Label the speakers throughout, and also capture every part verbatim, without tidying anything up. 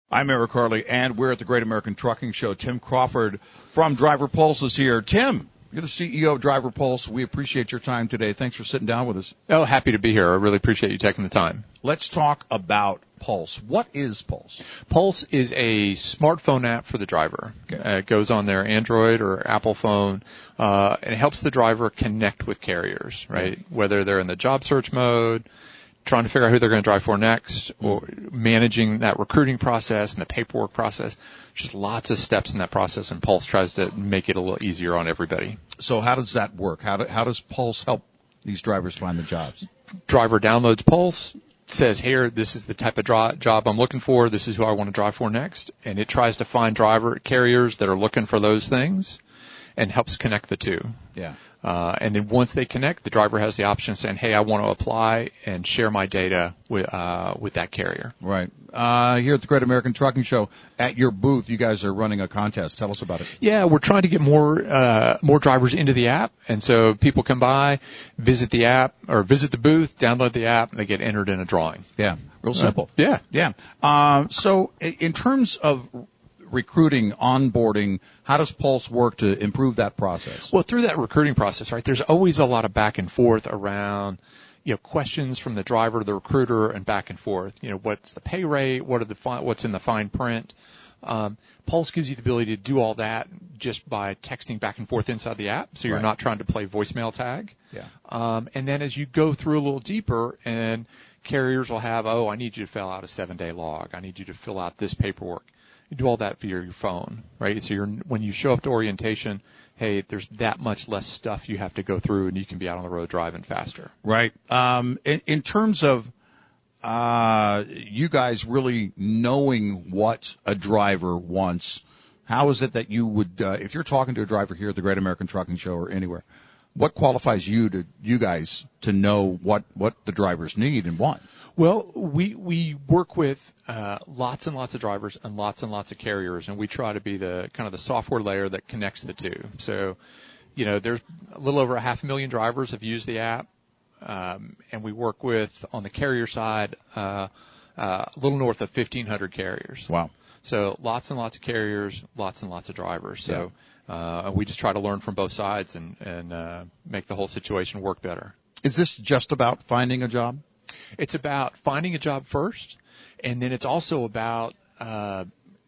Speaker 1: I'm Eric Harley, and we're at the Great American Trucking Show. Tim Crawford from Driver Pulse is here. Tim, you're the C E O of Driver Pulse. We appreciate your time today. Thanks for sitting down with us.
Speaker 2: Oh, happy to be here. I really appreciate you taking the time.
Speaker 1: Let's talk about Pulse. What is Pulse?
Speaker 2: Pulse is a smartphone app for the driver.
Speaker 1: Okay.
Speaker 2: Uh, it goes on their Android or Apple phone, uh, and it helps the driver connect with carriers, right? Mm-hmm. Whether they're in the job search mode, trying to figure out who they're going to drive for next, or managing that recruiting process and the paperwork process. Just lots of steps in that process, and Pulse tries to make it a little easier on everybody.
Speaker 1: So how does that work? How, do, how does Pulse help these drivers find the jobs?
Speaker 2: Driver downloads Pulse, says, here, this is the type of dro- job I'm looking for. This is who I want to drive for next. And it tries to find driver carriers that are looking for those things and helps connect the two.
Speaker 1: Yeah.
Speaker 2: Uh, and then once they connect, the driver has the option of saying, hey, I want to apply and share my data with, uh, with that carrier.
Speaker 1: Right. Uh, here at the Great American Trucking Show, at your booth, you guys are running a contest. Tell us about it.
Speaker 2: Yeah, we're trying to get more, uh, more drivers into the app. And so people come by, visit the app, or visit the booth, download the app, and they get entered in a drawing.
Speaker 1: Yeah. Real simple.
Speaker 2: Uh, yeah.
Speaker 1: Yeah. Um, so in terms of recruiting, onboarding, how does Pulse work to improve that process?
Speaker 2: Well, through that recruiting process, right, there's always a lot of back and forth around, you know, questions from the driver to the recruiter and back and forth. You know, what's the pay rate? What are the fi- what's in the fine print? Um, Pulse gives you the ability to do all that just by texting back and forth inside the app, so you're
Speaker 1: right.
Speaker 2: not trying to play voicemail tag.
Speaker 1: Yeah.
Speaker 2: Um, and then as you go through a little deeper, and carriers will have, oh, I need you to fill out a seven-day log. I need you to fill out this paperwork. You do all that via your phone, right? So you're, when you show up to orientation, hey, there's that much less stuff you have to go through, and you can be out on the road driving faster.
Speaker 1: Right. Um, in, in terms of uh, you guys really knowing what a driver wants, how is it that you would, uh, if you're talking to a driver here at the Great American Trucking Show or anywhere, what qualifies you to you guys to know what, what the drivers need and want?
Speaker 2: Well, we we work with uh, lots and lots of drivers and lots and lots of carriers, and we try to be the kind of the software layer that connects the two. So, you know, there's a little over a half a million drivers have used the app, um, and we work with, on the carrier side, uh, uh, a little north of fifteen hundred carriers.
Speaker 1: Wow.
Speaker 2: So lots and lots of carriers, lots and lots of drivers. So yeah. uh, we just try to learn from both sides and, and uh, make the whole situation work better.
Speaker 1: Is this just about finding a job?
Speaker 2: It's about finding a job first, and then it's also about uh,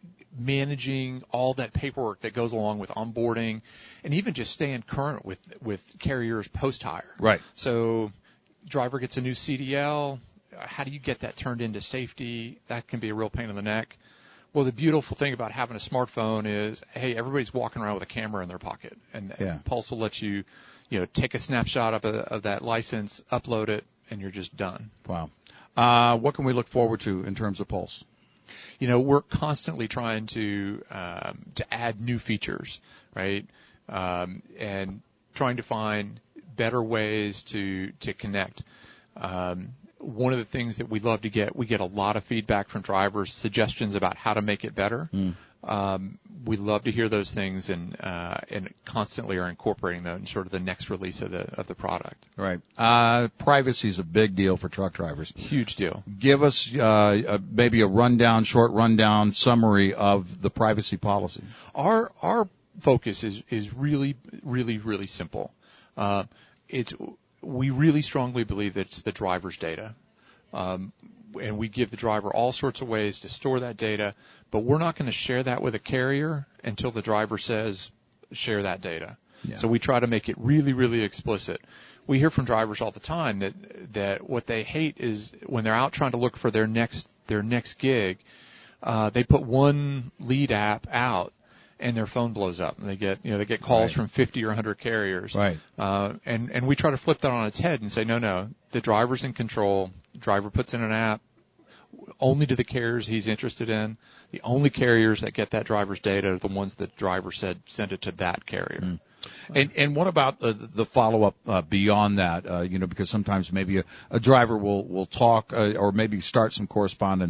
Speaker 2: managing all that paperwork that goes along with onboarding, and even just staying current with with carriers post-hire.
Speaker 1: Right.
Speaker 2: So, driver gets a new C D L. How do you get that turned into safety? That can be a real pain in the neck. Well, the beautiful thing about having a smartphone is, hey, everybody's walking around with a camera in their pocket, and,
Speaker 1: yeah.
Speaker 2: and Pulse will let you, you know, take a snapshot of, a, of that license, upload it, and you're just done.
Speaker 1: Wow. Uh, what can we look forward to in terms of Pulse?
Speaker 2: You know, we're constantly trying to um, to add new features, right? Um, and trying to find better ways to to connect. Um, one of the things that we love to get, we get a lot of feedback from drivers, suggestions about how to make it better. Mm. Um, we love to hear those things, and uh, and constantly are incorporating them in sort of the next release of the of the product.
Speaker 1: Right. Uh, privacy is a big deal for truck drivers.
Speaker 2: Huge deal.
Speaker 1: Give us uh, a, maybe a rundown, short rundown summary of the privacy policy.
Speaker 2: Our our focus is is really really really simple. Uh, it's we really strongly believe that it's the driver's data. Um, and we give the driver all sorts of ways to store that data, but we're not going to share that with a carrier until the driver says, share that data. Yeah. So we try to make it really, really explicit. We hear from drivers all the time that, that what they hate is when they're out trying to look for their next, their next gig, uh, they put one lead app out and their phone blows up, and they get, you know, they get calls
Speaker 1: right.
Speaker 2: from fifty or one hundred carriers.
Speaker 1: Right.
Speaker 2: Uh, and, and we try to flip that on its head and say, no, no, the driver's in control. The driver puts in an app only to the carriers he's interested in. The only carriers that get that driver's data are the ones that the driver said send it to that carrier. Mm.
Speaker 1: And, and what about uh, the follow-up uh, beyond that? Uh, you know, because sometimes maybe a, a driver will, will talk uh, or maybe start some correspondence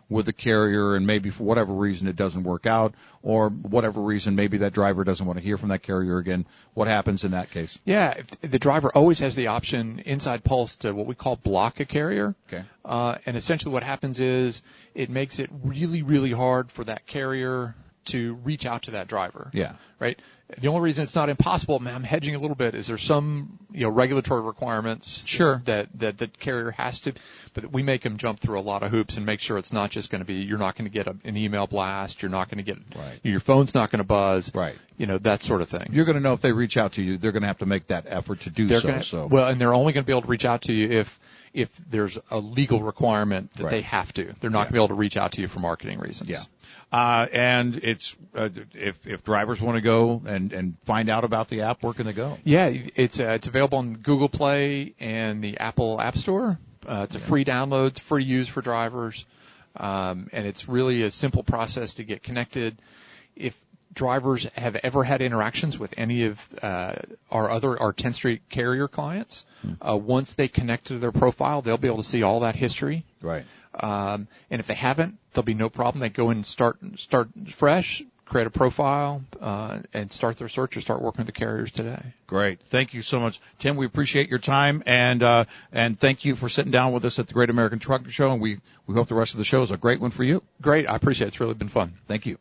Speaker 1: with a carrier and maybe for whatever reason it doesn't work out, or whatever reason maybe that driver doesn't want to hear from that carrier again, what happens in that case?
Speaker 2: Yeah, if the driver always has the option inside Pulse to what we call block a carrier.
Speaker 1: Okay.
Speaker 2: Uh, and essentially what happens is it makes it really, really hard for that carrier to reach out to that driver.
Speaker 1: Yeah.
Speaker 2: Right? The only reason it's not impossible, man, I'm hedging a little bit, is there's some, you know, regulatory requirements
Speaker 1: sure.
Speaker 2: that, that the carrier has to, but we make them jump through a lot of hoops and make sure it's not just going to be, you're not going to get a, an email blast, you're not going to get,
Speaker 1: right.
Speaker 2: your phone's not going to buzz.
Speaker 1: Right.
Speaker 2: You know, that sort of thing.
Speaker 1: You're going to know if they reach out to you, they're going to have to make that effort to do
Speaker 2: they're
Speaker 1: so,
Speaker 2: gonna,
Speaker 1: so.
Speaker 2: Well, and they're only going to be able to reach out to you if, if there's a legal requirement that
Speaker 1: right.
Speaker 2: they have to. They're not
Speaker 1: yeah.
Speaker 2: going to be able to reach out to you for marketing reasons.
Speaker 1: Yeah. Uh, and it's, uh, if, if drivers want to go and, and find out about the app, where can they go?
Speaker 2: Yeah, it's, uh, it's available on Google Play and the Apple App Store. Uh, it's a free download, it's free use for drivers. Um, and it's really a simple process to get connected. If drivers have ever had interactions with any of, uh, our other, our tenth Street carrier clients, uh, once they connect to their profile, they'll be able to see all that history.
Speaker 1: Right.
Speaker 2: Um, and if they haven't, there'll be no problem. They go in and start, start fresh, create a profile, uh, and start their search or start working with the carriers today.
Speaker 1: Great. Thank you so much, Tim. We appreciate your time, and, uh, and thank you for sitting down with us at the Great American Trucker Show, and we, we hope the rest of the show is a great one for you.
Speaker 2: Great. I appreciate it. It's really been fun.
Speaker 1: Thank you.